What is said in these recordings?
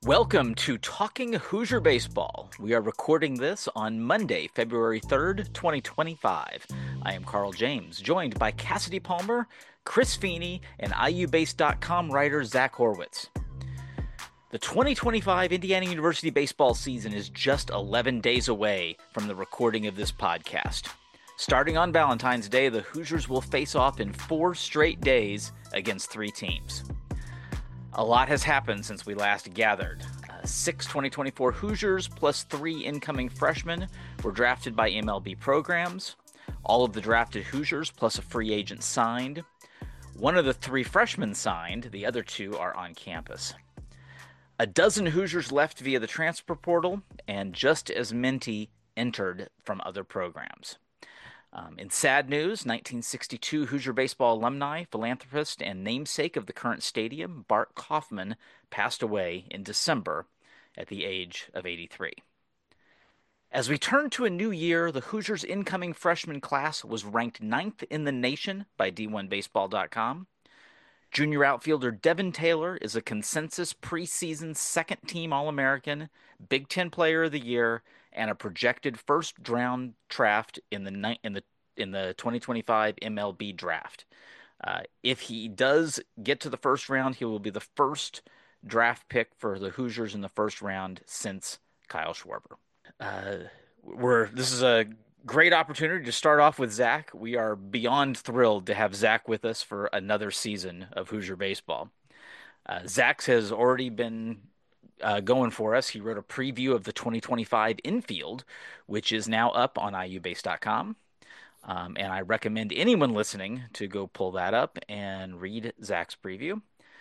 Welcome to Talking Hoosier Baseball. We are recording this on Monday, February 3rd, 2025. I am Carl James, joined by Cassidy Palmer, Chris Feeney, and IUBase.com writer Zach Horwitz. The 2025 Indiana University baseball season is just 11 days away from the recording of this podcast. Starting on Valentine's Day, the Hoosiers will face off in 4 straight days against 3 teams. A lot has happened since we last gathered. 6 2024 Hoosiers plus 3 incoming freshmen were drafted by MLB programs. All of the drafted Hoosiers plus a free agent signed. One of the 3 freshmen signed, the other 2 are on campus. A dozen Hoosiers left via the transfer portal, and just as many entered from other programs. In sad news, 1962 Hoosier baseball alumni, philanthropist, and namesake of the current stadium, Bart Kaufman, passed away in December at the age of 83. As we turn to a new year, the Hoosiers' incoming freshman class was ranked 9th in the nation by D1Baseball.com. Junior outfielder Devin Taylor is a consensus preseason second-team All-American, Big Ten Player of the Year, and a projected first-round draft in the 2025 MLB draft. If he does get to the first round, he will be the first draft pick for the Hoosiers in the first round since Kyle Schwarber. This is a great opportunity to start off with Zach. We are beyond thrilled to have Zach with us for another season of Hoosier baseball. Zach has already been going for us. He wrote a preview of the 2025 infield, which is now up on IUBase.com. And I recommend anyone listening to go pull that up and read Zach's preview.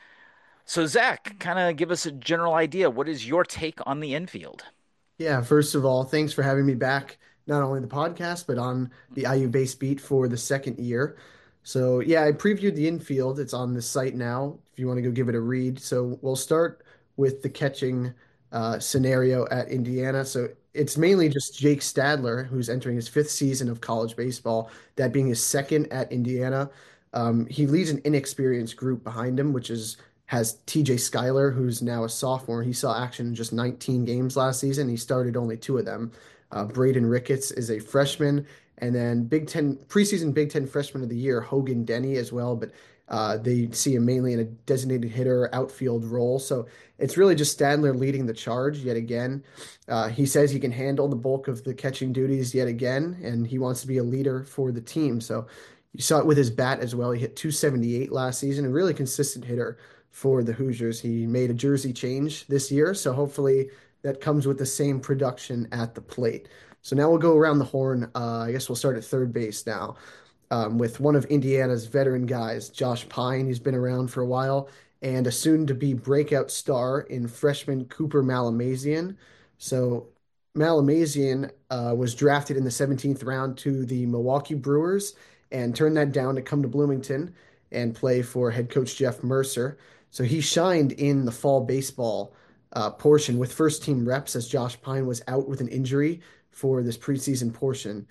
So, Zach, kind of give us a general idea. What is your take on the infield? Yeah, first of all, thanks for having me back, not only the podcast, but on the IU Base Beat for the second year. So, yeah, I previewed the infield. It's on the site now if you want to go give it a read. So, we'll start with the catching scenario at Indiana. So, it's mainly just Jake Stadler, who's entering his 5th season of college baseball, that being his second at Indiana. He leads an inexperienced group behind him, which has TJ Schuyler, who's now a sophomore. He saw action in just 19 games last season. He started only 2 of them. Braden Ricketts is a freshman, and then Big Ten preseason Big Ten freshman of the year, Hogan Denny as well. But they see him mainly in a designated hitter outfield role. So it's really just Stadler leading the charge yet again. He says he can handle the bulk of the catching duties yet again, and he wants to be a leader for the team. So you saw it with his bat as well. He hit 278 last season, a really consistent hitter for the Hoosiers. He made a jersey change this year, so hopefully that comes with the same production at the plate. So now we'll go around the horn. I guess we'll start at third base now with one of Indiana's veteran guys, Josh Pine. He's been around for a while, and a soon-to-be breakout star in freshman Cooper Malamazian. So Malamazian was drafted in the 17th round to the Milwaukee Brewers and turned that down to come to Bloomington and play for head coach Jeff Mercer. So he shined in the fall baseball portion with first team reps as Josh Pine was out with an injury for this preseason portion.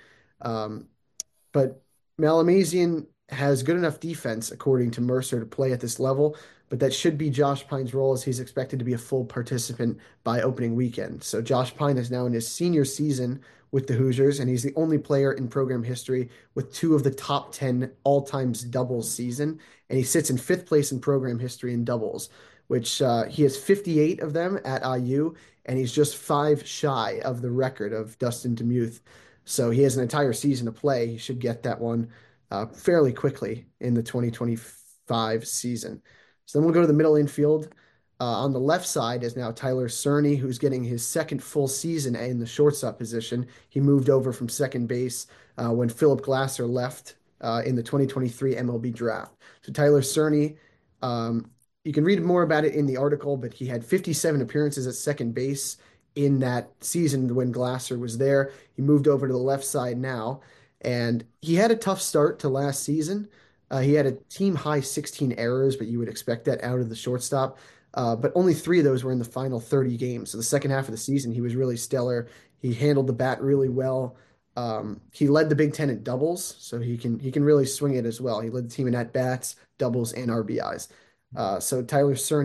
But Malamazian has good enough defense, according to Mercer, to play at this level, but that should be Josh Pine's role as he's expected to be a full participant by opening weekend. So Josh Pine is now in his senior season with the Hoosiers, and he's the only player in program history with 2 of the top 10 all-time doubles season, and he sits in 5th place in program history in doubles, which he has 58 of them at IU, and he's just 5 shy of the record of Dustin Demuth. So he has an entire season to play. He should get that one fairly quickly in the 2025 season. So then we'll go to the middle infield. On the left side is now Tyler Cerny, who's getting his second full season in the shortstop position. He moved over from second base when Philip Glasser left in the 2023 MLB draft. So Tyler Cerny, you can read more about it in the article, but he had 57 appearances at second base in that season when Glasser was there. He moved over to the left side now, and he had a tough start to last season. He had a team high 16 errors, but you would expect that out of the shortstop. But only 3 of those were in the final 30 games. So the second half of the season, he was really stellar. He handled the bat really well. He led the Big Ten at doubles, so he can really swing it as well. He led the team in at bats, doubles, and RBIs. So Tyler Cerny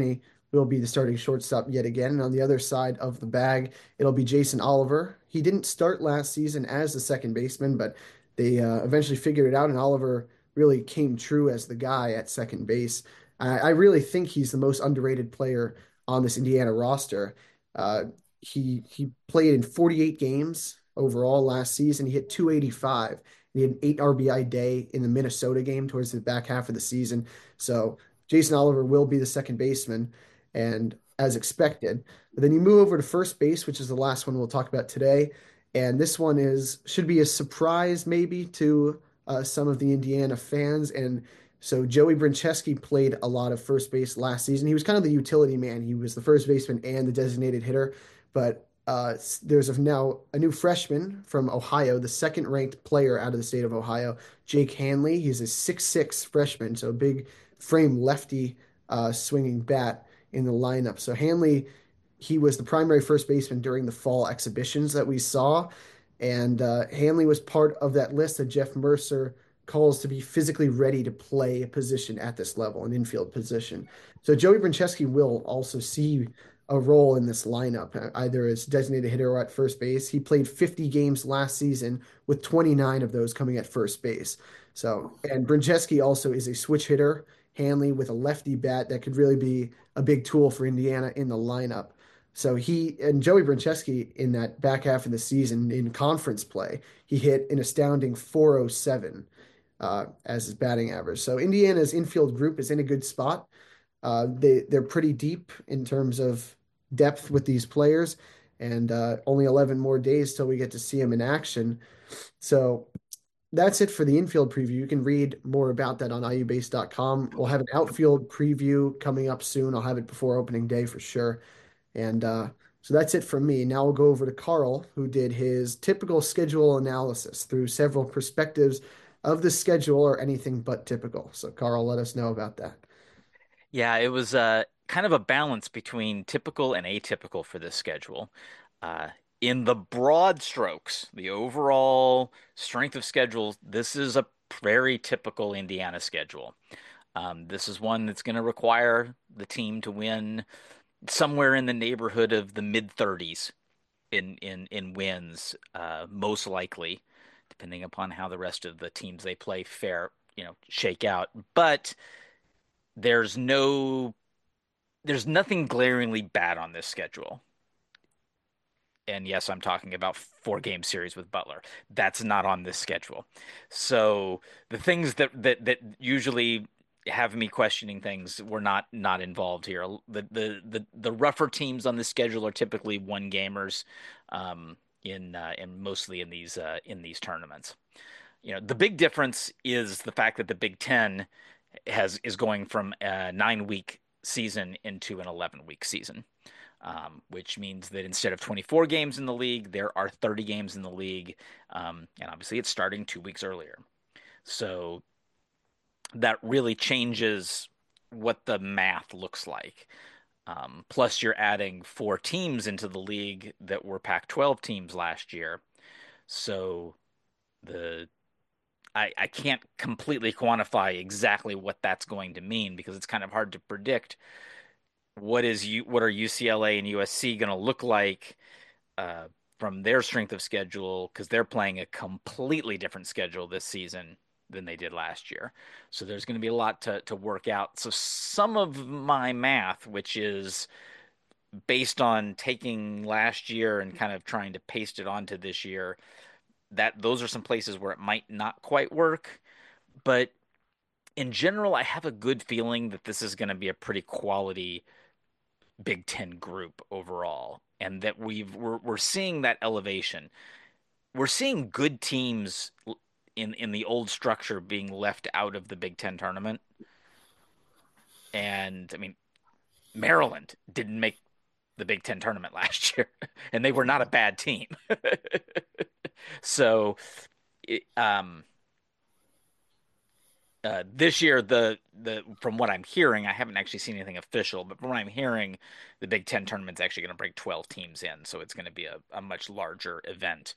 will be the starting shortstop yet again. And on the other side of the bag, it'll be Jason Oliver. He didn't start last season as the second baseman, but they eventually figured it out, and Oliver really came true as the guy at second base. I really think he's the most underrated player on this Indiana roster. Uh, he played in 48 games overall last season. He hit 285. He had an 8 RBI day in the Minnesota game towards the back half of the season. So Jason Oliver will be the second baseman, and as expected. But then you move over to first base, which is the last one we'll talk about today. And this one is should be a surprise maybe to some of the Indiana fans. And so Joey Brincheski played a lot of first base last season. He was kind of the utility man. He was the first baseman and the designated hitter. But there's now a new freshman from Ohio, the second ranked player out of the state of Ohio, Jake Hanley. He's a 6'6" freshman, so a big frame lefty swinging bat in the lineup. So Hanley, he was the primary first baseman during the fall exhibitions that we saw. And Hanley was part of that list that Jeff Mercer calls to be physically ready to play a position at this level, an infield position. So Joey Brincheski will also see a role in this lineup, either as designated hitter or at first base. He played 50 games last season, with 29 of those coming at first base. So, and Brincheski also is a switch hitter. Hanley with a lefty bat that could really be a big tool for Indiana in the lineup. So he and Joey Brincheski in that back half of the season in conference play, he hit an astounding 407 as his batting average. So Indiana's infield group is in a good spot. They're pretty deep in terms of depth with these players, and only 11 more days till we get to see them in action. So that's it for the infield preview. You can read more about that on iubase.com. We'll have an outfield preview coming up soon. I'll have it before opening day for sure. And so that's it from me. Now we'll go over to Carl, who did his typical schedule analysis through several perspectives of the schedule or anything but typical. So, Carl, let us know about that. Yeah, it was kind of a balance between typical and atypical for this schedule. Uh, in the broad strokes, the overall strength of schedule, this is a very typical Indiana schedule. This is one that's going to require the team to win somewhere in the neighborhood of the mid 30s in wins, most likely, depending upon how the rest of the teams they play shake out. But there's no there's nothing glaringly bad on this schedule. And yes, I'm talking about 4 game series with Butler. That's not on this schedule. So the things that usually have me questioning things were not involved here. The rougher teams on the schedule are typically 1 gamers, in mostly in these tournaments. The big difference is the fact that the Big Ten is going from a 9 week season into an 11 week season, which means that instead of 24 games in the league, there are 30 games in the league, and obviously it's starting 2 weeks earlier. So that really changes what the math looks like. Plus, you're adding 4 teams into the league that were Pac-12 teams last year. So the I can't completely quantify exactly what that's going to mean because it's kind of hard to predict what are UCLA and USC going to look like uh, from their strength of schedule because they're playing a completely different schedule this season than they did last year. So there's going to be a lot to work out. So some of my math, which is based on taking last year and kind of trying to paste it onto this year, that those are some places where it might not quite work. But in general, I have a good feeling that this is going to be a pretty quality Big Ten group overall, and that we're seeing that elevation. We're seeing good teams in the old structure being left out of the Big Ten tournament. And I mean, Maryland didn't make the Big Ten tournament last year, and they were not a bad team. So, it, this year, the from what I'm hearing, I haven't actually seen anything official, but from what I'm hearing, the Big Ten tournament's actually going to bring 12 teams in, so it's going to be a much larger event,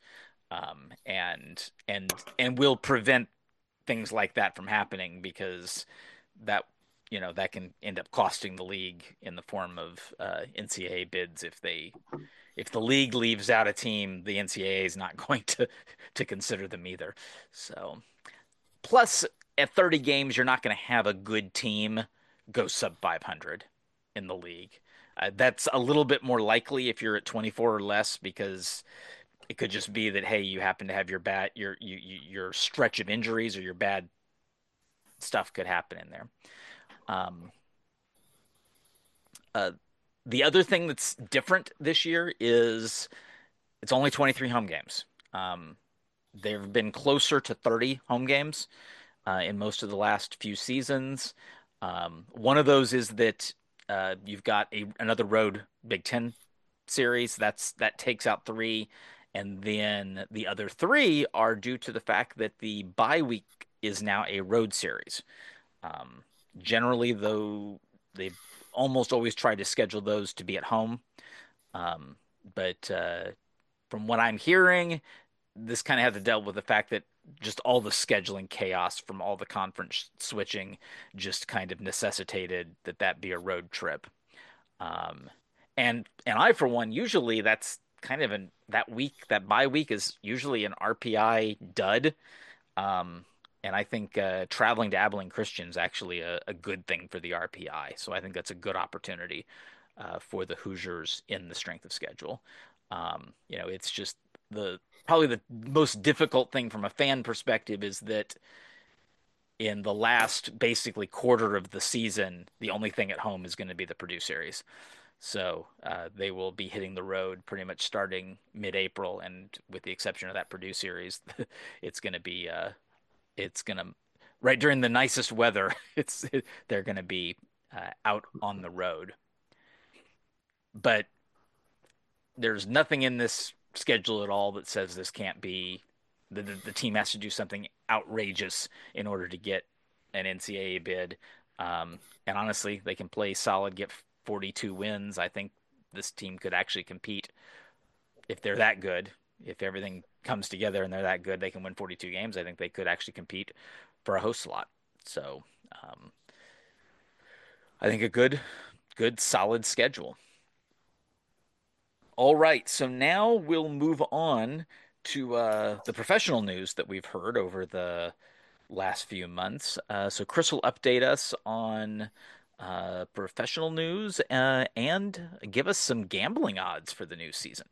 and will prevent things like that from happening because that that can end up costing the league in the form of NCAA bids if the league leaves out a team, the NCAA is not going to consider them either. So plus at 30 games, you're not going to have a good team go sub 500 in the league. That's a little bit more likely if you're at 24 or less because it could just be that hey, you happen to have your stretch of injuries or your bad stuff could happen in there. Um, uh, the other thing that's different this year is it's only 23 home games. Um, there have been closer to 30 home games in most of the last few seasons. One of those is that you've got another road Big Ten series that takes out three, and then the other three are due to the fact that the bye week is now a road series. Um, Generally, though, they've almost always tried to schedule those to be at home. Um, but from what I'm hearing, this kind of had to deal with the fact that just all the scheduling chaos from all the conference switching just kind of necessitated that be a road trip. Um, and I, for one, usually that's kind of that bye week is usually an RPI dud. Um, and I think traveling to Abilene Christian is actually a good thing for the RPI. So I think that's a good opportunity for the Hoosiers in the strength of schedule. It's just probably the most difficult thing from a fan perspective is that in the last basically quarter of the season, the only thing at home is going to be the Purdue series. So they will be hitting the road pretty much starting mid-April, and with the exception of that Purdue series, it's going to be it's going to right during the nicest weather. They're going to be out on the road, but there's nothing in this schedule at all that says this can't be the team has to do something outrageous in order to get an NCAA bid. And honestly, they can play solid, get 42 wins. I think this team could actually compete if they're that good. If everything comes together and they're that good, they can win 42 games. I think they could actually compete for a host slot. So I think a good, solid schedule. All right, so now we'll move on to the professional news that we've heard over the last few months. So Chris will update us on professional news and give us some gambling odds for the new season.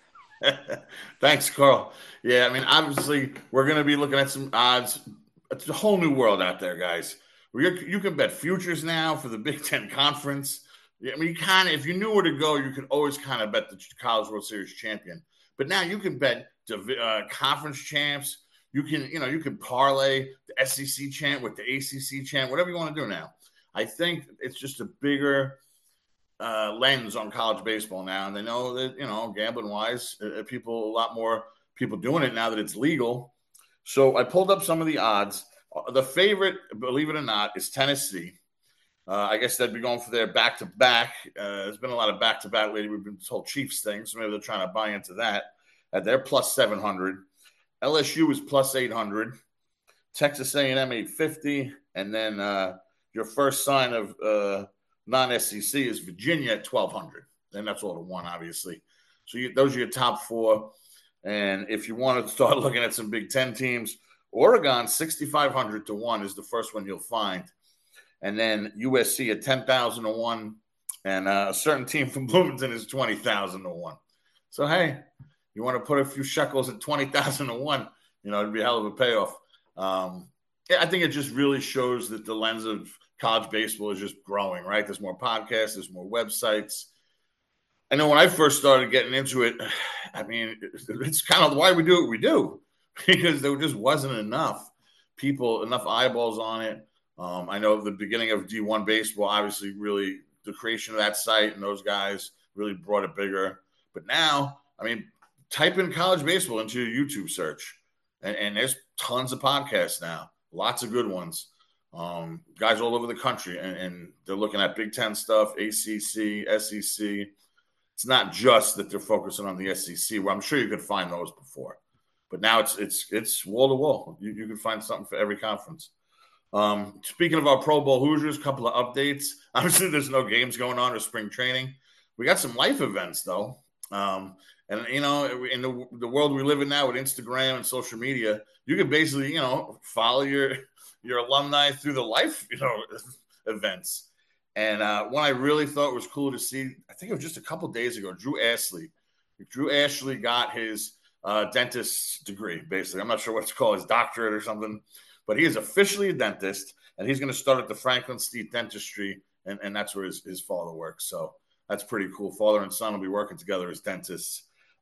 Thanks, Carl. Yeah, I mean, obviously, we're going to be looking at some odds. It's a whole new world out there, guys. You can bet futures now for the Big Ten Conference. I mean, if you knew where to go, you could always kind of bet the College World Series champion. But now you can bet conference champs. You can parlay the SEC champ with the ACC champ, whatever you want to do now. I think it's just a bigger lens on college baseball now, and they know that gambling wise, a lot more people doing it now that it's legal. So I pulled up some of the odds. The favorite, believe it or not, is Tennessee. I guess they'd be going for their back-to-back. There's been a lot of back-to-back lately. We've been told Chiefs things, so maybe they're trying to buy into that. They're plus 700. LSU is plus 800. Texas A&M 850, and then your first sign of non-SEC is Virginia at 1,200. And that's all to one, obviously. So those are your top four. And if you want to start looking at some Big Ten teams, Oregon 6,500 to 1 is the first one you'll find. And then USC at 10,000 to 1. And a certain team from Bloomington is 20,000 to 1. So, hey, you want to put a few shekels at 20,000 to 1, it'd be a hell of a payoff. I think it just really shows that the lens of college baseball is just growing, right? There's more podcasts, there's more websites. I know when I first started getting into it, I mean, it's kind of why we do what we do, because there just wasn't enough eyeballs on it. I know the beginning of D1 baseball, obviously, really the creation of that site and those guys really brought it bigger. But now, I mean, type in college baseball into your YouTube search, and there's tons of podcasts now, lots of good ones. Guys all over the country, and they're looking at Big Ten stuff, ACC, SEC. It's not just that they're focusing on the SEC, where I'm sure you could find those before, but now it's wall to wall. You can find something for every conference. Speaking of our Pro Bowl Hoosiers, a couple of updates. Obviously, there's no games going on or spring training. We got some life events, though. And, you know, in the world we live in now with Instagram and social media, you can basically, you know, follow your alumni through the life, you know, events. And one I really thought was cool to see, I think it was just a couple days ago, Drew Ashley. Drew Ashley got his dentist's degree, basically. I'm not sure what it's called, his doctorate or something. But he is officially a dentist, and he's going to start at the Franklin State Dentistry, and that's where his father works. So that's pretty cool. Father and son will be working together as dentists.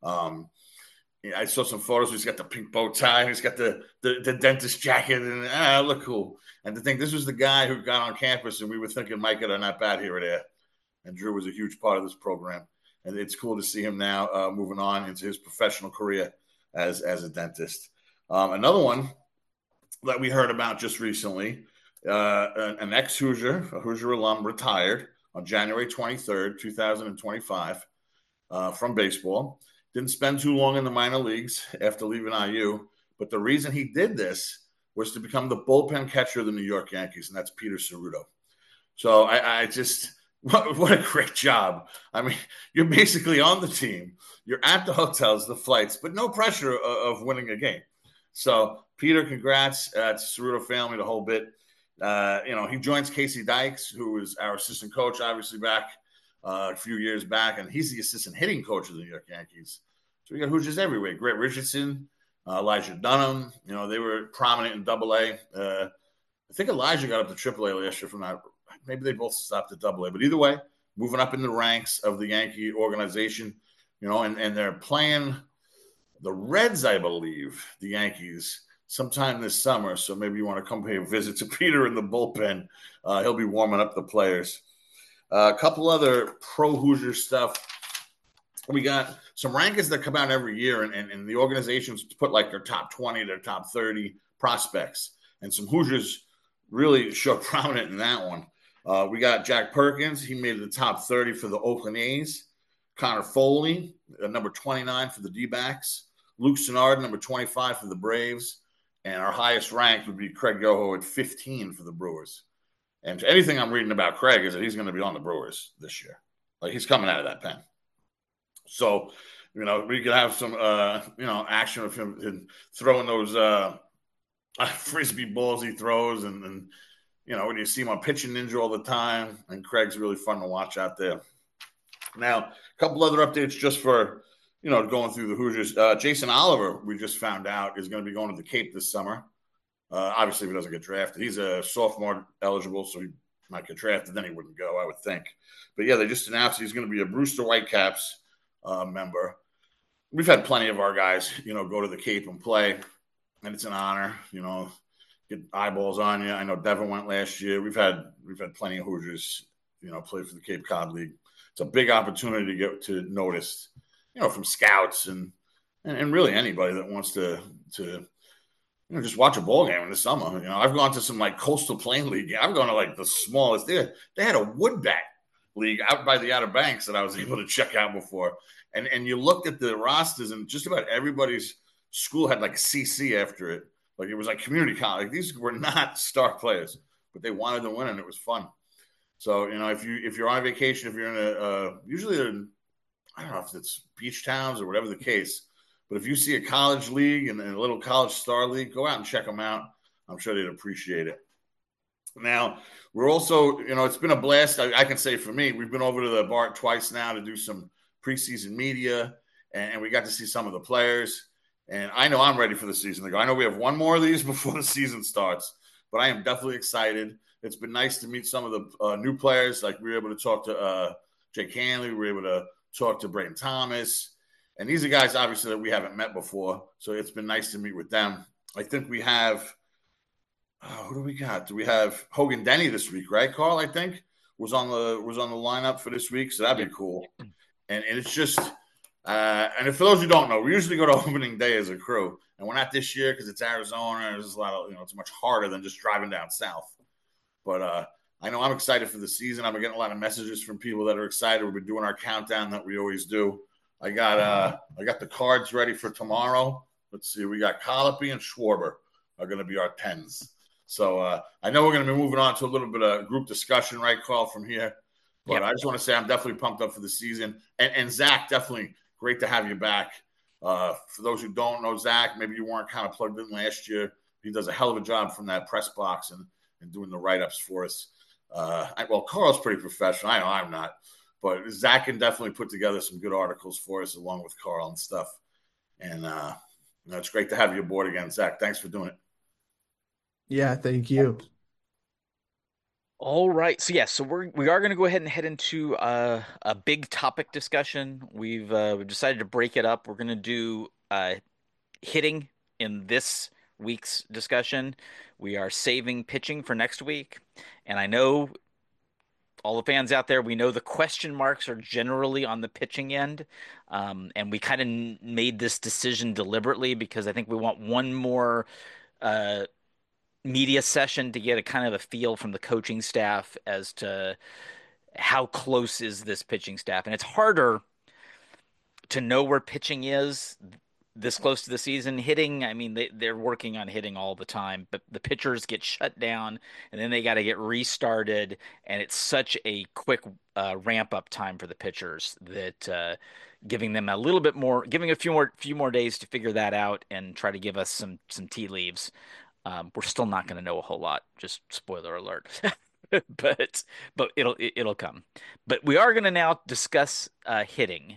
I saw some photos. He's got the pink bow tie. He's got the dentist jacket, and look cool. And to think this was the guy who got on campus, and we were thinking, Micah, they're not bad here or there. And Drew was a huge part of this program. And it's cool to see him now moving on into his professional career as a dentist. Another one that we heard about just recently, an ex-Hoosier, a Hoosier alum, retired on January 23rd, 2025 from baseball. Didn't spend too long in the minor leagues after leaving IU, but the reason he did this was to become the bullpen catcher of the New York Yankees, and that's Peter Cerruto. So I just – what a great job. I mean, you're basically on the team. You're at the hotels, the flights, but no pressure of winning a game. So, Peter, congrats to Cerruto family, the whole bit. You know, he joins Casey Dykes, who was our assistant coach, obviously, back a few years back, and he's the assistant hitting coach of the New York Yankees. So we got Hoosiers everywhere. Grant Richardson, Elijah Dunham. You know, they were prominent in AA. I think Elijah got up to AAA last year from that. Maybe they both stopped at AA. But either way, moving up in the ranks of the Yankee organization, you know, and they're playing the Reds, I believe, the Yankees, sometime this summer. So maybe you want to come pay a visit to Peter in the bullpen. He'll be warming up the players. A couple other pro Hoosier stuff. We got some rankings that come out every year, and the organizations put like their top 20, their top 30 prospects. And some Hoosiers really show prominent in that one. We got Jack Perkins. He made the top 30 for the Oakland A's. Connor Foley, number 29 for the D-backs. Luke Sennard, number 25 for the Braves. And our highest ranked would be Craig Yoho at 15 for the Brewers. And anything I'm reading about Craig is that he's going to be on the Brewers this year. Like, he's coming out of that pen. So, you know, we could have some, you know, action of him throwing those frisbee balls he throws. And, you know, when you see him on Pitching Ninja all the time, and Craig's really fun to watch out there. Now, a couple other updates just for, you know, going through the Hoosiers. Jason Oliver, we just found out, is going to be going to the Cape this summer. Obviously, if he doesn't get drafted. He's a sophomore eligible, so he might get drafted. Then he wouldn't go, I would think. But, yeah, they just announced he's going to be a Brewster Whitecaps member. We've had plenty of our guys, you know, go to the Cape and play, and it's an honor, you know, get eyeballs on you. I know Devin went last year. We've had plenty of Hoosiers, you know, play for the Cape Cod League. It's a big opportunity to get to notice, you know, from scouts and really anybody that wants to you know, just watch a ball game in the summer. You know, I've gone to some like Coastal Plain League. I've gone to like the smallest. They had a wood bat league out by the Outer Banks that I was able to check out before. And you looked at the rosters, and just about everybody's school had like a CC after it. Like, it was like community college. Like, these were not star players, but they wanted to win, and it was fun. So, you know, if you're on vacation, if you're in usually I don't know if it's beach towns or whatever the case, but if you see a college league and a little college star league, go out and check them out. I'm sure they'd appreciate it. Now, we're also, you know, it's been a blast. I can say for me, we've been over to the Bart twice now to do some preseason media, and we got to see some of the players. And I know I'm ready for the season to go. I know we have one more of these before the season starts, but I am definitely excited. It's been nice to meet some of the new players. Like, we were able to talk to Jake Hanley. We were able to talk to Brayton Thomas. And these are guys, obviously, that we haven't met before. So it's been nice to meet with them. I think we have who do we got? Do we have Hogan Denny this week, right, Carl? I think was on the lineup for this week. So that'd be cool. And it's just and for those who don't know, we usually go to opening day as a crew. And we're not this year because it's Arizona. There's a lot of, you know, it's much harder than just driving down south. But I know I'm excited for the season. I've been getting a lot of messages from people that are excited. We've been doing our countdown that we always do. I got the cards ready for tomorrow. Let's see. We got Colopy and Schwarber are going to be our 10s. So I know we're going to be moving on to a little bit of group discussion, right, Carl, from here. But Yep. I just want to say I'm definitely pumped up for the season. And Zach, definitely great to have you back. For those who don't know Zach, maybe you weren't kind of plugged in last year. He does a hell of a job from that press box and doing the write-ups for us. Well, Carl's pretty professional. I know I'm not. But Zach can definitely put together some good articles for us along with Carl and stuff. And it's great to have you aboard again, Zach. Thanks for doing it. Yeah, thank you. All right. So yeah, so we are going to go ahead and head into a big topic discussion. We've decided to break it up. We're going to do hitting in this week's discussion. We are saving pitching for next week. And I know all the fans out there, we know the question marks are generally on the pitching end. And we kind of made this decision deliberately because I think we want one more uh, media session to get a kind of a feel from the coaching staff as to how close is this pitching staff. And it's harder to know where pitching is this close to the season. Hitting, I mean, they're working on hitting all the time, but the pitchers get shut down and then they got to get restarted. And it's such a quick ramp up time for the pitchers that giving them a little bit more, giving a few more days to figure that out and try to give us some tea leaves. We're still not going to know a whole lot. Just spoiler alert. but it'll come. But we are going to now discuss hitting.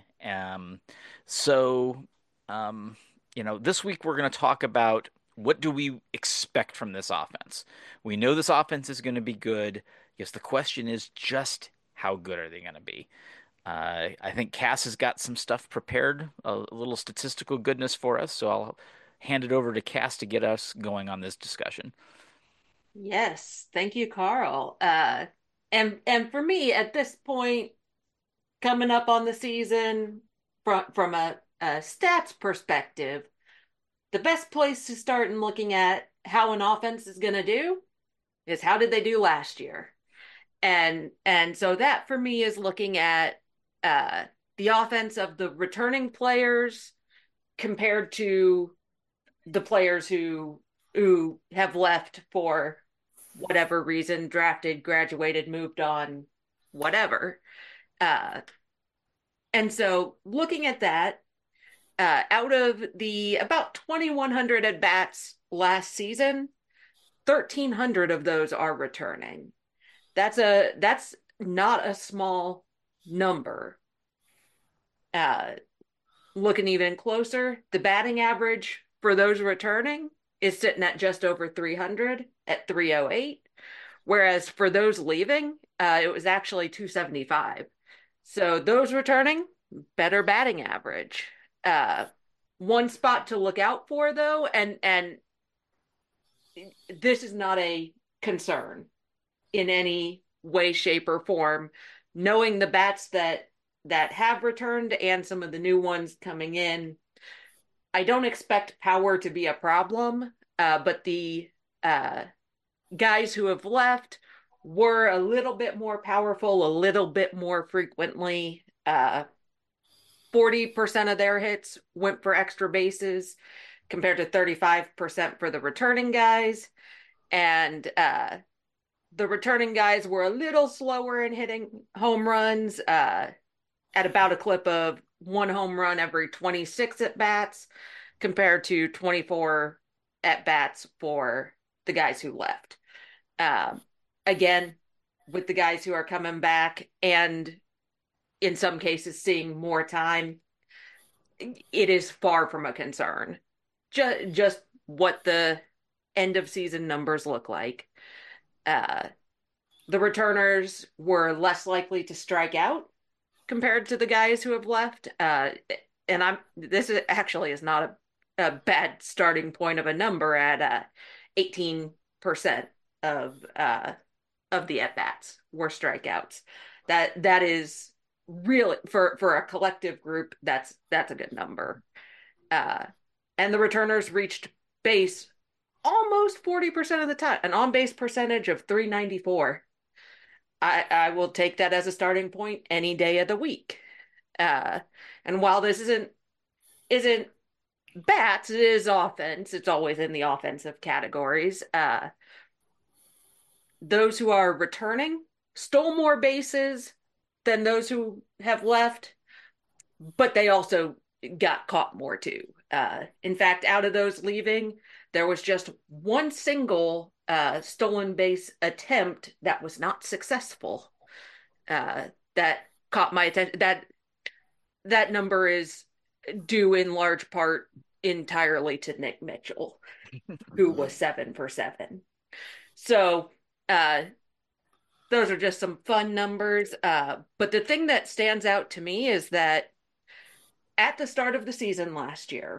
So this week we're going to talk about what do we expect from this offense. We know this offense is going to be good. I guess the question is just how good are they going to be? I think Cass has got some stuff prepared, a little statistical goodness for us. So I'll hand it over to Cass to get us going on this discussion. Yes, thank you, Carl. And for me at this point, coming up on the season, from a stats perspective, the best place to start in looking at how an offense is going to do is how did they do last year? And so that for me is looking at uh, the offense of the returning players compared to the players who have left for whatever reason, drafted, graduated, moved on, whatever. Uh, and so looking at that, out of the about 2,100 at bats last season, 1,300 of those are returning. That's not a small number. Uh, Looking even closer, the batting average for those returning is sitting at just over 300 at 308, whereas for those leaving, it was actually 275. So those returning, better batting average. Uh, One spot to look out for though, and this is not a concern in any way, shape, or form. Knowing the bats that have returned and some of the new ones coming in, I don't expect power to be a problem, but the guys who have left were a little bit more powerful, a little bit more frequently. 40% of their hits went for extra bases compared to 35% for the returning guys. And the returning guys were a little slower in hitting home runs at about a clip of one home run every 26 at bats compared to 24 at bats for the guys who left. Um, Again, with the guys who are coming back and in some cases seeing more time, it is far from a concern. Just what the end of season numbers look like. Uh, the returners were less likely to strike out compared to the guys who have left. And this is actually is not a bad starting point of a number at 18% of the at bats were strikeouts. That is really for a collective group. That's a good number. Uh, and the returners reached base almost 40% of the time, an on base percentage of 394. I will take that as a starting point any day of the week. Uh, and while this isn't bats, it is offense. It's always in the offensive categories. those who are returning stole more bases than those who have left, but they also got caught more too. In fact, out of those leaving, there was just one single stolen base attempt that was not successful. That caught my attention. That number is due in large part entirely to Nick Mitchell, who was 7 for 7. So those are just some fun numbers. But the thing that stands out to me is that at the start of the season last year,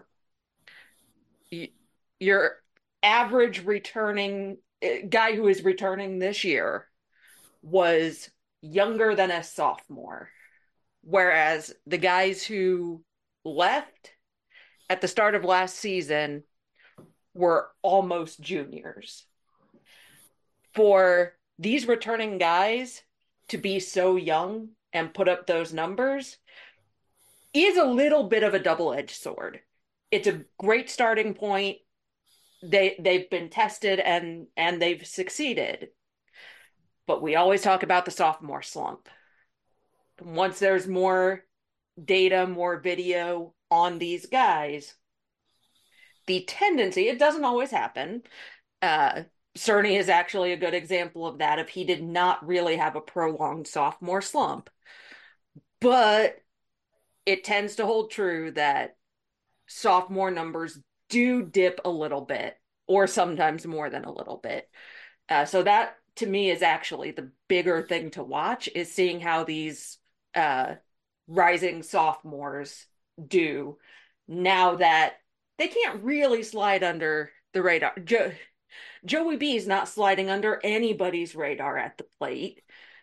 your average returning guy who is returning this year was younger than a sophomore, whereas the guys who left at the start of last season were almost juniors. For these returning guys to be so young and put up those numbers is a little bit of a double-edged sword. It's a great starting point. They've been tested and they've succeeded. But we always talk about the sophomore slump. Once there's more data, more video on these guys, the tendency, it doesn't always happen. Cerny is actually a good example of that, if he did not really have a prolonged sophomore slump. But it tends to hold true that sophomore numbers do dip a little bit, or sometimes more than a little bit. So that, to me, is actually the bigger thing to watch, is seeing how these rising sophomores do now that they can't really slide under the radar. Joey B is not sliding under anybody's radar at the plate.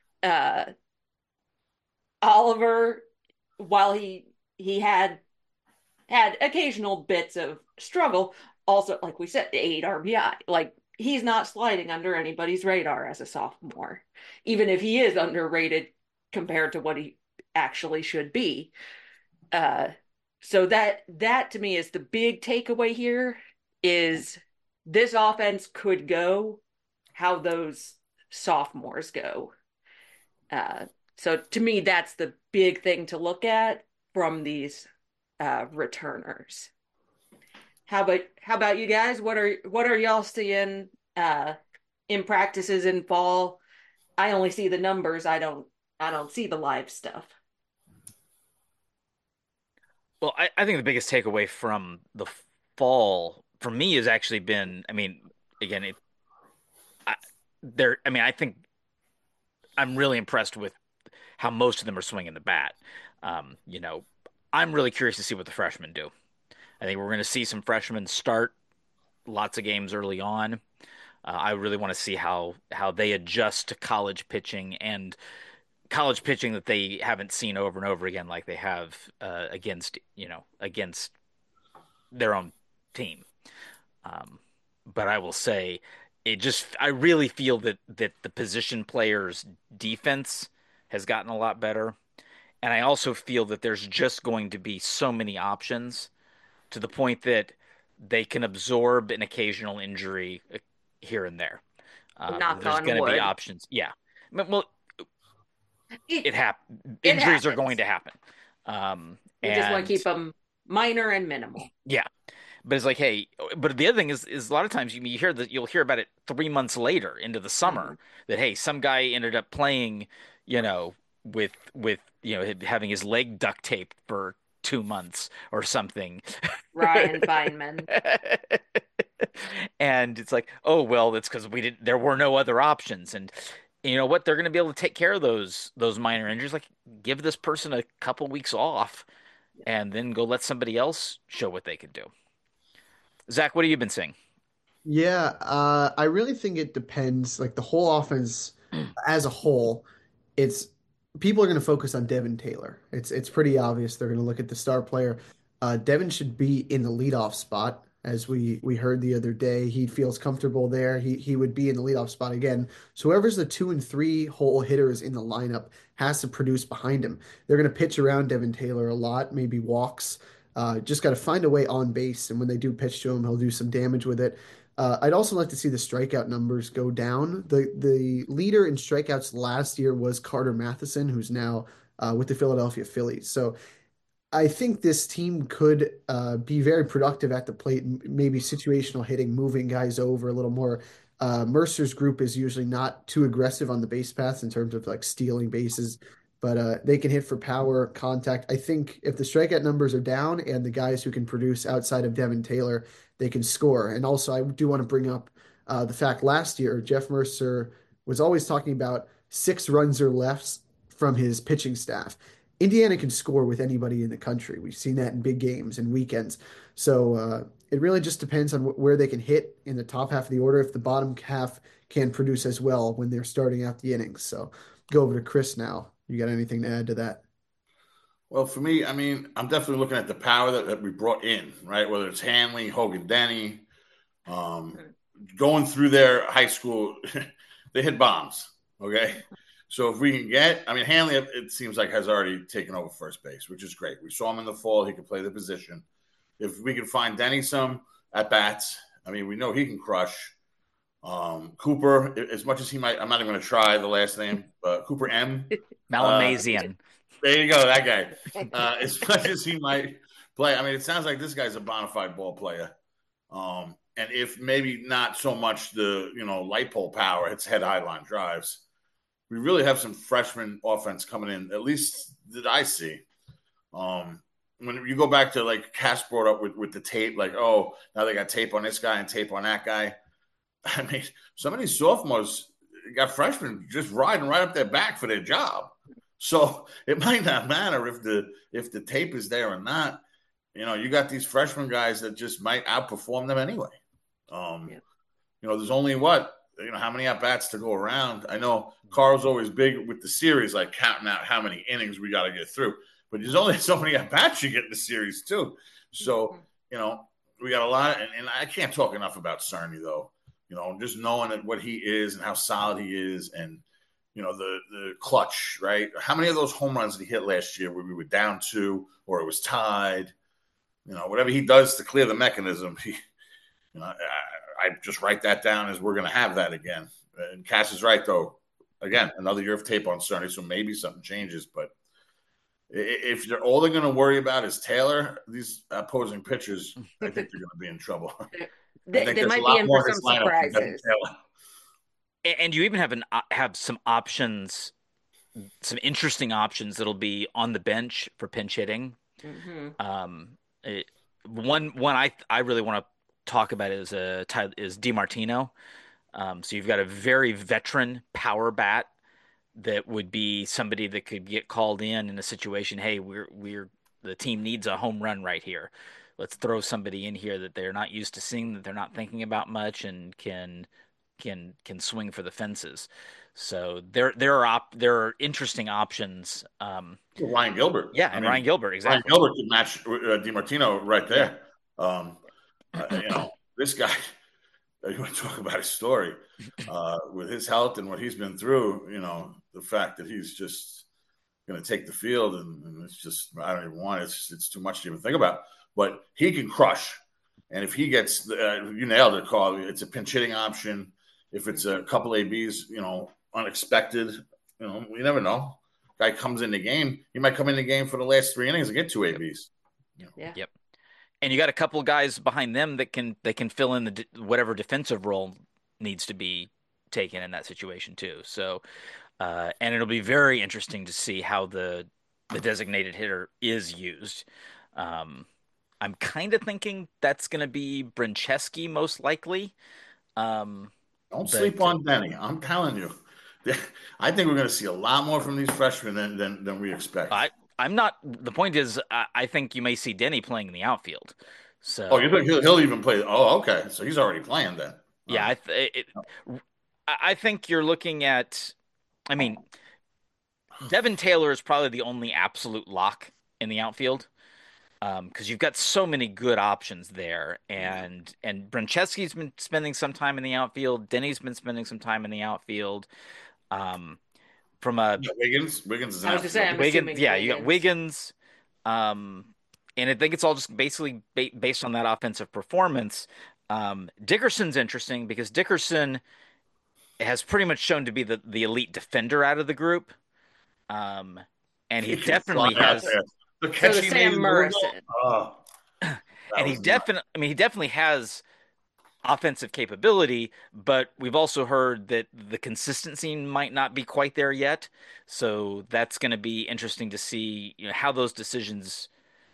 Oliver, while he had occasional bits of struggle, also, like we said, 8 RBI. Like, he's not sliding under anybody's radar as a sophomore, even if he is underrated compared to what he actually should be. So that to me is the big takeaway here, is this offense could go how those sophomores go. So to me, that's the big thing to look at from these returners. How about you guys? What are y'all seeing in practices in fall? I only see the numbers. I don't see the live stuff. Well, I think the biggest takeaway from the fall for me has actually been, I mean, again, I think I'm really impressed with how most of them are swinging the bat. You know, I'm really curious to see what the freshmen do. I think we're going to see some freshmen start lots of games early on. I really want to see how they adjust to college pitching, and college pitching that they haven't seen over and over again, like they have against their own team. But I will say, I really feel that the position players' defense has gotten a lot better, and I also feel that there's just going to be so many options, to the point that they can absorb an occasional injury here and there. Knock There's on going to be wood. options. Yeah. Well, It, it injuries are happens. going to happen. We just want to keep And them minor and minimal. yeah, but it's like, hey, but the other thing is a lot of times you'll hear about it 3 months later into the Mhm. summer, that, hey, some guy ended up playing, you know, with having his leg duct taped for 2 months or something. Ryan Feynman. And it's like, oh well, that's because there were no other options. And you know what? They're going to be able to take care of those minor injuries. Like, give this person a couple weeks off, and then go let somebody else show what they can do. Zach, what have you been seeing? Yeah, I really think it depends. Like the whole offense as a whole, it's people are going to focus on Devin Taylor. It's pretty obvious they're going to look at the star player. Devin should be in the leadoff spot, as we heard the other day. He feels comfortable there. He would be in the leadoff spot again. So whoever's the 2 and 3 hole hitters in the lineup has to produce behind him. They're going to pitch around Devin Taylor a lot, maybe walks. Just got to find a way on base, and when they do pitch to him, he'll do some damage with it. I'd also like to see the strikeout numbers go down. The leader in strikeouts last year was Carter Matheson, who's now with the Philadelphia Phillies. So I think this team could be very productive at the plate, maybe situational hitting, moving guys over a little more. Mercer's group is usually not too aggressive on the base paths in terms of like stealing bases, but they can hit for power, contact. I think if the strikeout numbers are down and the guys who can produce outside of Devin Taylor, they can score. And also, I do want to bring up the fact last year, Jeff Mercer was always talking about 6 runs or less from his pitching staff. Indiana can score with anybody in the country. We've seen that in big games and weekends. So it really just depends on where they can hit in the top half of the order. If the bottom half can produce as well when they're starting out the innings. So go over to Chris now. You got anything to add to that? Well, for me, I mean, I'm definitely looking at the power that we brought in, right? Whether it's Hanley, Hogan Denny, um, going through their high school, they hit bombs. Okay. So if we can get, I mean, Hanley, it seems like has already taken over first base, which is great. We saw him in the fall. He could play the position. If we can find Denny some at bats, I mean, we know he can crush. Cooper, as much as he might, I'm not even going to try the last name, but Cooper M. Malamazian. There you go, that guy. As much as he might play, I mean, it sounds like this guy's a bona fide ball player. And if maybe not so much the light pole power, it's head high line drives. We really have some freshman offense coming in. At least that I see. When you go back to like Cass brought up with the tape, like, oh, now they got tape on this guy and tape on that guy. I mean, some of these sophomores got freshmen just riding right up their back for their job. So it might not matter if the tape is there or not. You got these freshman guys that just might outperform them anyway. There's only how many at bats to go around. I know Carl's always big with the series, like counting out how many innings we got to get through. But there's only so many at bats you get in the series too. So we got a lot, and I can't talk enough about Cerny though. Just knowing what he is and how solid he is, and the clutch, right? How many of those home runs did he hit last year where we were down 2 or it was tied? Whatever he does to clear the mechanism, I just write that down as we're going to have that again. And Cass is right, though. Again, another year of tape on Cerny, so maybe something changes. But if all they're going to worry about is Taylor, these opposing pitchers, I think they're going to be in trouble. They might be in for some surprises. And you even have some options, some interesting options that'll be on the bench for pinch hitting. Mm-hmm. One I really want to talk about is DiMartino. So you've got a very veteran power bat that would be somebody that could get called in a situation. Hey, we're the team needs a home run right here. Let's throw somebody in here that they're not used to seeing, that they're not thinking about much, and can swing for the fences. So there are interesting options. Ryan Gilbert, Ryan Gilbert, exactly. Ryan Gilbert could match DiMartino right there. This guy. You want to talk about his story with his health and what he's been through. The fact that he's just going to take the field, and it's just I don't even want it. It's too much to even think about. But he can crush, and if he gets, you nailed it, Carl. It's a pinch hitting option. If it's a couple ABs, unexpected, you never know. Guy comes in the game, he might come in the game for the last 3 innings and get 2 ABs. Yeah. Yep. And you got a couple of guys behind them that can fill in whatever defensive role needs to be taken in that situation too. So, and it'll be very interesting to see how the designated hitter is used. I'm kind of thinking that's going to be Brencheski most likely. Don't sleep on Denny. I'm telling you. I think we're going to see a lot more from these freshmen than we expect. I'm not. The point is, I think you may see Denny playing in the outfield. So, you think he'll even play? Oh, okay. So he's already playing then. Yeah, I think you're looking at. I mean, Devin Taylor is probably the only absolute lock in the outfield because you've got so many good options there, and Brencheski's been spending some time in the outfield. Denny's been spending some time in the outfield. Wiggins is I was just saying, Wiggins, you got Wiggins, and I think it's all just basically based on that offensive performance. Dickerson's interesting because Dickerson has pretty much shown to be the elite defender out of the group. Um, and he He can fly definitely out has, there. The So catch the he made Sam in Louisville. Morrison. Oh, that and was nuts. he definitely has offensive capability, but we've also heard that the consistency might not be quite there yet. So that's going to be interesting to see, how those decisions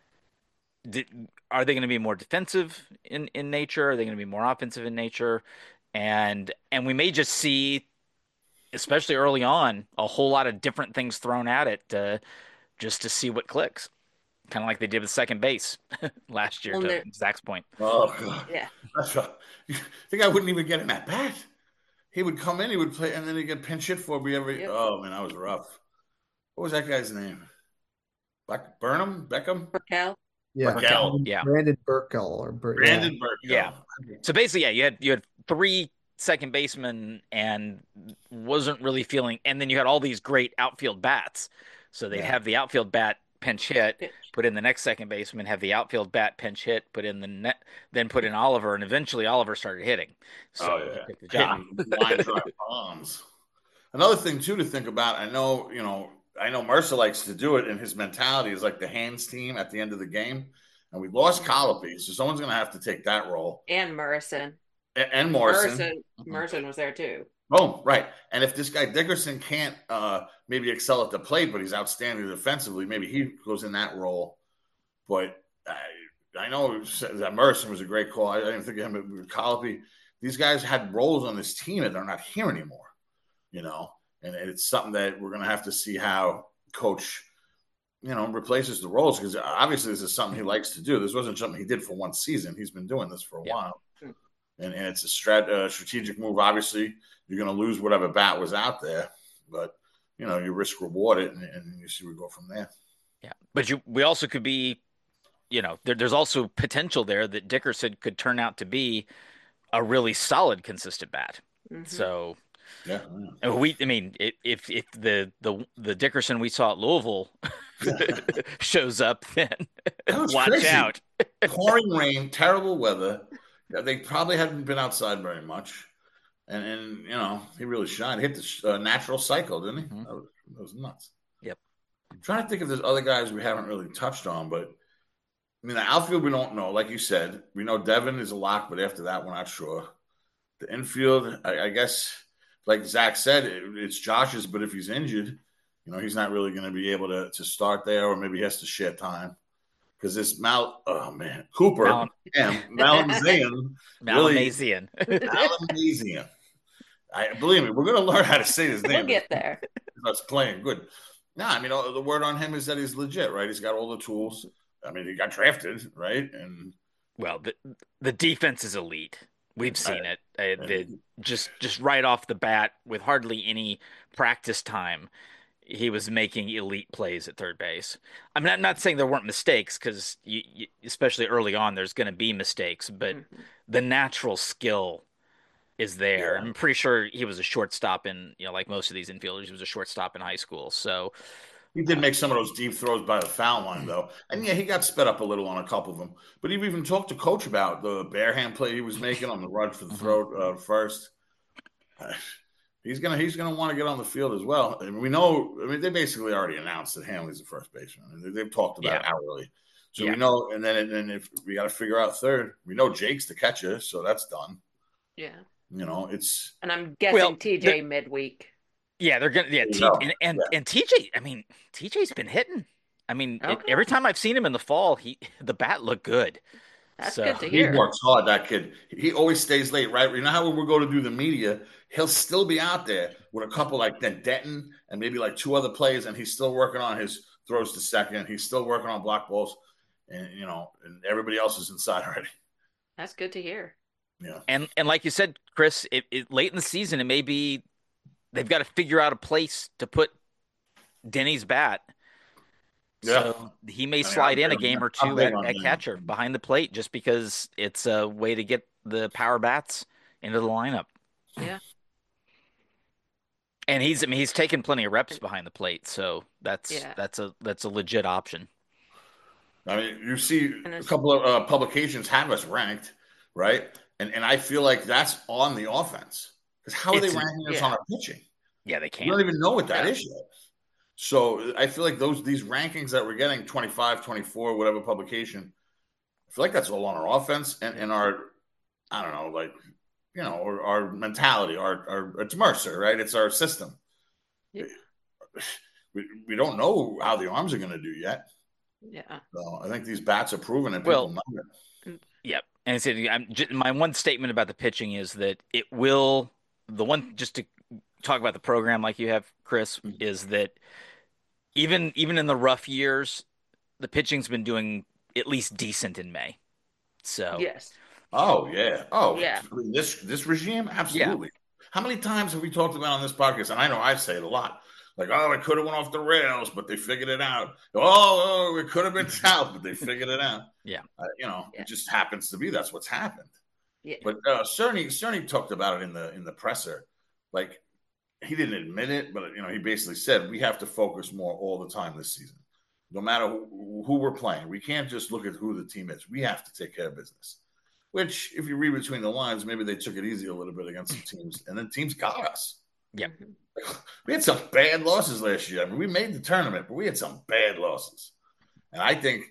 are they going to be more defensive in nature? Are they going to be more offensive in nature? And we may just see, especially early on, a whole lot of different things thrown at it just to see what clicks. Kind of like they did with second base last year, Well, to Zach's point. Oh God, yeah. that's what, the guy wouldn't even get in that bat. He would come in, he would play, and then he'd get pinch hit for me every. Yep. Oh man, that was rough. What was that guy's name? Burnham, Beckham, Raquel. Yeah. Raquel, Yeah. Brandon Burkell yeah. Brandon Burke. Yeah. So basically, yeah, you had three second basemen and wasn't really feeling, and then you had all these great outfield bats. So they'd Yeah. have the outfield bat pinch hit, Pitch. put in the next second baseman, have the outfield bat pinch hit, put in the net, then put in Oliver, and eventually Oliver started hitting. So Oh he yeah, took the job. hitting line drive bombs. Another thing too to think about. I know Mercer likes to do it, and his mentality is like the hands team at the end of the game. And we lost Colopy, so someone's going to have to take that role. And Morrison. And Morrison. Morrison was there too. Oh, right. And if this guy Dickerson can't maybe excel at the plate, but he's outstanding defensively, maybe he goes in that role. But I know that Morrison was a great call. I didn't think of him with Colopy. These guys had roles on this team and they're not here anymore, and it's something that we're going to have to see how Coach, replaces the roles, because obviously this is something he likes to do. This wasn't something he did for one season. He's been doing this for a while. And it's a strategic move. Obviously, you're going to lose whatever bat was out there, but you risk reward it, and you see we go from there. Yeah, but we also could be, there's also potential there that Dickerson could turn out to be a really solid, consistent bat. Mm-hmm. So, yeah, if the Dickerson we saw at Louisville shows up, then watch crazy. out. Pouring rain, terrible weather. They probably hadn't been outside very much, and he really shined. Hit the natural cycle, didn't he? Mm-hmm. That was nuts. Yep. I'm trying to think if there's other guys we haven't really touched on, but the outfield we don't know. Like you said, we know Devin is a lock, but after that, we're not sure. The infield, I guess, like Zach said, it's Josh's, but if he's injured, he's not really going to be able to start there, or maybe he has to share time. Because this Cooper, Malamazian. Malamazian. Believe me, we're going to learn how to say his name. We'll get there. That's playing good. No, the word on him is that he's legit, right? He's got all the tools. He got drafted, right? And well, the defense is elite. We've seen it. Just right off the bat, with hardly any practice time, he was making elite plays at third base. I'm not saying there weren't mistakes, because especially early on, there's going to be mistakes, but the natural skill is there. Yeah. I'm pretty sure he was a shortstop in, like most of these infielders, he was a shortstop in high school. So he did make some of those deep throws by the foul line, though. And yeah, he got sped up a little on a couple of them. But he even talked to Coach about the bare hand play he was making on the run for the throw first. He's gonna want to get on the field as well. And we know. They basically already announced that Hanley's the first baseman. They've talked about it hourly, so we know. And then if we got to figure out third, we know Jake's the catcher, so that's done. Yeah, it's. And I'm guessing TJ midweek. Yeah, they're gonna. Yeah, and TJ. TJ's been hitting. Every time I've seen him in the fall, the bat looked good. That's good to hear. He works hard, that kid. He always stays late, right? You know how when we go to do the media, he'll still be out there with a couple like Denton and maybe like two other plays, and he's still working on his throws to second. He's still working on block balls, and and everybody else is inside already. That's good to hear. Yeah, and like you said, Chris, late in the season, it may be they've got to figure out a place to put Denny's bat. Yeah. So he may slide in a game or two at catcher behind the plate, just because it's a way to get the power bats into the lineup. Yeah. And he's taken plenty of reps behind the plate, so that's a legit option. You see a couple of publications have us ranked, right? And I feel like that's on the offense. Because how are they ranking us on our pitching? Yeah, they can't. We don't even know what that is yet. So I feel like these rankings that we're getting, 25, 24, whatever publication, I feel like that's all on our offense and our, I don't know, like, our mentality, it's Mercer, right? It's our system. Yeah. We don't know how the arms are going to do yet. Yeah. So I think these bats are proven and people know it. Yep. And I said, my one statement about the pitching is that just to talk about the program like you have, Chris, is that even in the rough years, the pitching's been doing at least decent in May. So yes. Oh yeah. Oh yeah. This regime, absolutely. Yeah. How many times have we talked about on this podcast? And I know I say it a lot. Like, it could have went off the rails, but they figured it out. It could have been south, but they figured it out. Yeah. It just happens to be that's what's happened. Yeah. But Cerny talked about it in the presser. Like, he didn't admit it, but he basically said we have to focus more all the time this season. No matter who we're playing, we can't just look at who the team is. We have to take care of business. Which, if you read between the lines, maybe they took it easy a little bit against some teams, and then teams got us. Yeah. We had some bad losses last year. I mean, we made the tournament, but we had some bad losses. And I think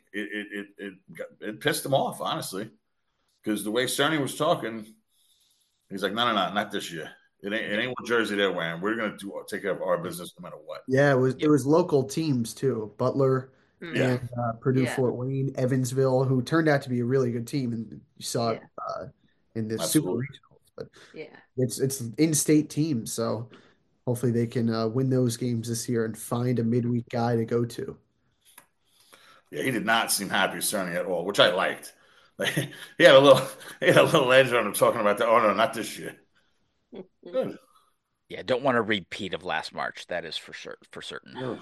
it pissed them off, honestly, because the way Cerny was talking, he's like, no, not this year. It ain't what jersey they're wearing. We're going to take care of our business no matter what. Yeah, it was local teams too. Butler and Purdue, Fort Wayne, Evansville, who turned out to be a really good team, and you saw it in the Super Regionals. But it's in-state teams, so hopefully they can win those games this year and find a midweek guy to go to. Yeah, he did not seem happy, Cerny, at all, which I liked. He had a little edge on him talking about that. Oh no, not this year. Good. Yeah, don't want a repeat of last March. That is for certain. No.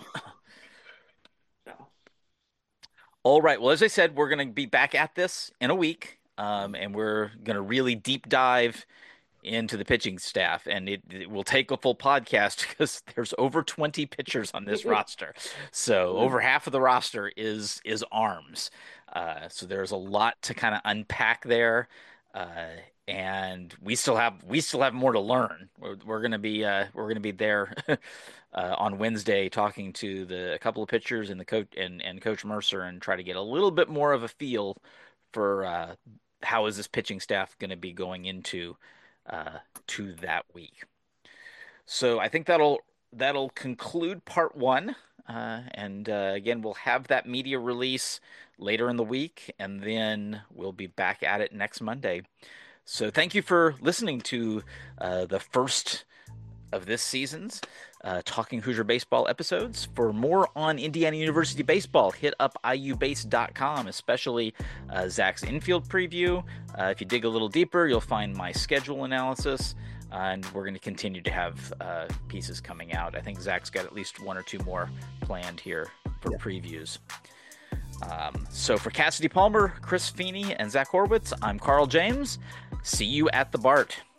All right. Well, as I said, we're going to be back at this in a week, and we're going to really deep dive into the pitching staff, and it will take a full podcast because there's over 20 pitchers on this roster. So over half of the roster is arms. So there's a lot to kind of unpack there. And we still have more to learn. We're going to be there on Wednesday talking to a couple of pitchers and the coach and Coach Mercer and try to get a little bit more of a feel for how is this pitching staff going to be going into to that week. So I think that'll conclude part one. And again, we'll have that media release later in the week, and then we'll be back at it next Monday. So thank you for listening to the first of this season's Talking Hoosier Baseball episodes. For more on Indiana University baseball, hit up iubase.com, especially Zach's infield preview. If you dig a little deeper, you'll find my schedule analysis, and we're going to continue to have pieces coming out. I think Zach's got at least one or two more planned here for previews. So for Cassidy Palmer, Chris Feeney, and Zach Horwitz, I'm Carl James. See you at the BART.